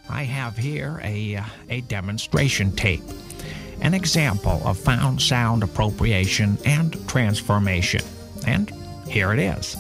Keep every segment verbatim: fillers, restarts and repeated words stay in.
I have here a, uh, a demonstration tape, an example of found sound appropriation and transformation. And here it is.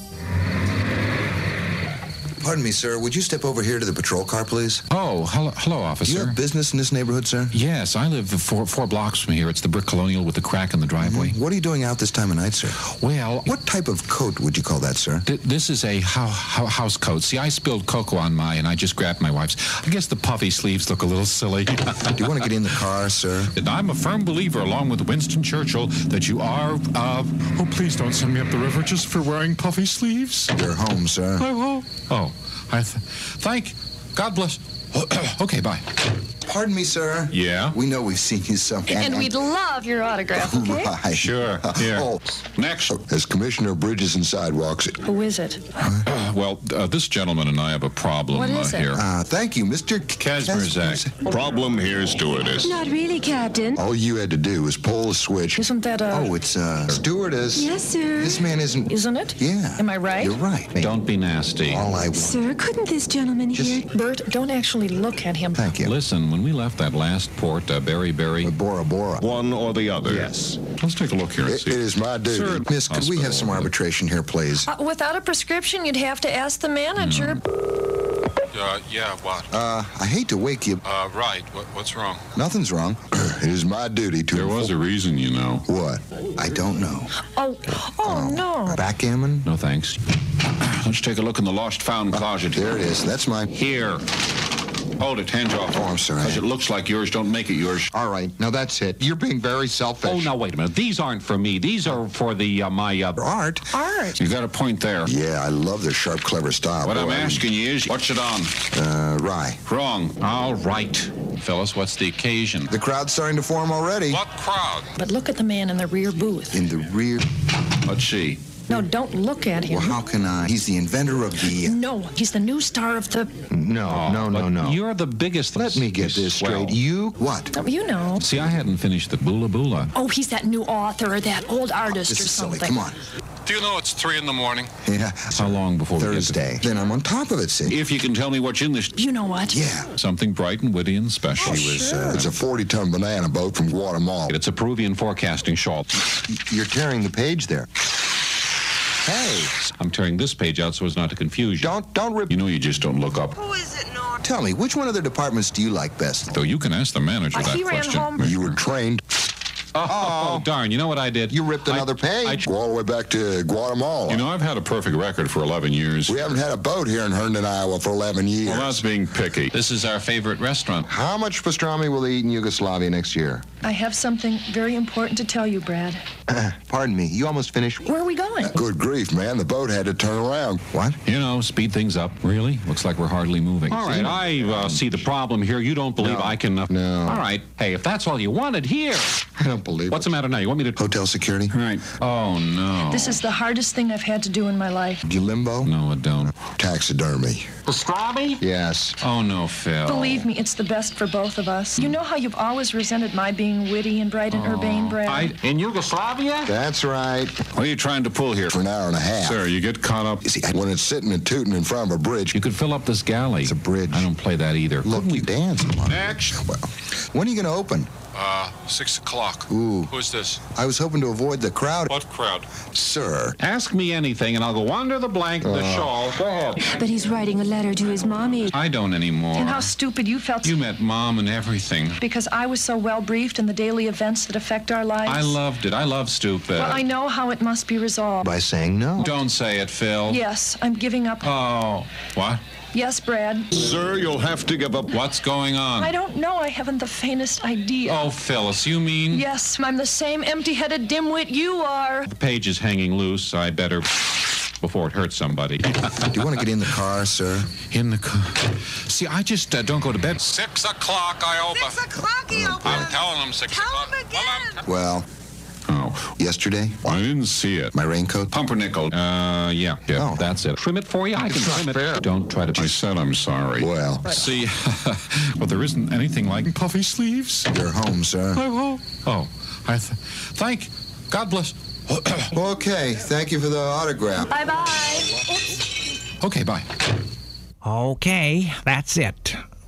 Pardon me, sir. Would you step over here to the patrol car, please? Oh, hello, hello, officer. Do you have business in this neighborhood, sir? Yes, I live four, four blocks from here. It's the brick colonial with the crack in the driveway. Mm-hmm. What are you doing out this time of night, sir? Well... What type of coat would you call that, sir? Th- this is a ho- ho- house coat. See, I spilled cocoa on my, and I just grabbed my wife's. I guess the puffy sleeves look a little silly. Do you want to get in the car, sir? And I'm a firm believer, along with Winston Churchill, that you are, uh... Oh, please don't send me up the river just for wearing puffy sleeves. You're home, sir. Oh, oh. I th- thank... God bless... Okay, bye. Pardon me, sir. Yeah? We know we've seen you somewhere. And, and we'd love your autograph, okay? Right. Sure, yeah. Oh, next. As Commissioner of Bridges and Sidewalks. Who is it? Uh, well, uh, this gentleman and I have a problem What is uh, it? here. Uh, thank you, Mister Kazmerzak. Problem here, stewardess. Not really, Captain. All you had to do was pull the switch. Isn't that a... Oh, it's, uh, stewardess. Yes, sir. This man isn't... Isn't it? Yeah. Am I right? You're right. Don't be nasty. All I want... Sir, couldn't this gentleman Just- here... Bert, don't actually look at him. Thank you. Listen, when we left that last port, uh, Berry Berry... Bora Bora. One or the other. Yes. Let's take a look here and It, see. it is my duty. Sir, Miss, could we have some hospital. arbitration here, please? Uh, without a prescription, you'd have to ask the manager. Uh, yeah, what? Uh, I hate to wake you. Uh, right. What, what's wrong? Nothing's wrong. It is my duty to... There was a reason, you know. What? I don't know. Oh, oh, no. Backgammon? No, thanks. Let's take a look in the lost found closet. There it is. That's mine. Here. Hold it, hands off. Oh, I'm sorry. Because it looks like yours, don't make it yours. All right, now that's it. You're being very selfish. Oh, now, wait a minute. These aren't for me. These are for the, uh, my, uh... Art? Art. You got a point there. Yeah, I love their sharp, clever style. What Boy, I'm I mean- asking you is, what's it on? Uh, rye. Wrong. All right. Phyllis, what's the occasion? The crowd's starting to form already. What crowd? But look at the man in the rear booth. In the rear... Let's see. No, don't look at him. Well, how can I? He's the inventor of the... No, he's the new star of the... No, no, no, but no. You're the biggest... Let me get this Swell. straight. You... What? Oh, you know. See, I hadn't finished the Bula Bula. Oh, he's that new author or that old artist This or is something. silly. Come on. Do you know it's three in the morning? Yeah. How long before we get to- Thursday. Then I'm on top of it, see? If you can tell me what's in this... You know what? Yeah. Something bright and witty and special. She was, uh, it's a forty-ton banana boat from Guatemala. It's a Peruvian forecasting shawl. You're tearing the page there. Hey, I'm tearing this page out so as not to confuse you. don't, don't rip... You know you just don't look up. Who is it, Norm? Tell me, which one of their departments do you like best? Though you can ask the manager Uh, that he ran question. home- You were trained. Oh, darn. You know what I did? You ripped I- another page. Go all the way back to Guatemala. You know, I've had a perfect record for eleven years. We haven't had a boat here in Herndon, Iowa for eleven years. Well, that's being picky. This is our favorite restaurant. How much pastrami will they eat in Yugoslavia next year? I have something very important to tell you, Brad. Pardon me, you almost finished? Where are we going? Good grief, man. The boat had to turn around. What? You know, speed things up. Really? Looks like we're hardly moving. All right, I uh, see the problem here. You don't believe No. I can... Uh... No. All right. Hey, if that's all you wanted, here. I don't believe What's it. the matter now? You want me to... Hotel security? Right. Oh, no. This is the hardest thing I've had to do in my life. Do you limbo? No, it don't. Taxidermy. Pastrami? Yes. Oh, no, Phil. Believe me, it's the best for both of us. You know how you've always resented my being witty and bright and urbane, Brad? I... In Yugoslavia? That's right. What are you trying to pull here? For an hour and a half. Sir, you get caught up. You see, when it's sitting and tooting in front of a bridge, You could fill up this galley. It's a bridge. I don't play that either. look, Couldn't you dance. Well, Next. when are you going to open? Uh, six o'clock. Ooh. Who's this? I was hoping to avoid the crowd. What crowd? Sir. Ask me anything, and I'll go under the blank, the shawl. Go ahead. But he's writing a letter to his mommy. I don't anymore. And how stupid you felt You met Mom and everything. because I was so well briefed in the daily events that affect our lives. I loved it. I love stupid. Well, I know how it must be resolved. By saying no. Don't say it, Phil. Yes, I'm giving up. Oh. What? Yes, Brad. Sir, you'll have to give up. What's going on? I don't know. I haven't the faintest idea. Oh, Phyllis, you mean? Yes, I'm the same empty-headed dimwit you are. The page is hanging loose. I better... before it hurts somebody. Do you want to get in the car, sir? In the car. See, I just uh, don't go to bed. Six o'clock, I open. Six o'clock he opens. I'm telling them six Tell o'clock. him again. Well, Oh, yesterday, I didn't see it. my raincoat. Pumpernickel. Uh, yeah. Yeah. Oh. That's it. Trim it for you? I can trim it. Don't try to... I said I'm sorry. Well, See, well, there isn't anything like puffy sleeves. you're home, sir. Oh, oh, I th- thank, God bless. Okay, thank you for the autograph. Bye-bye. Okay, bye. Okay, that's it.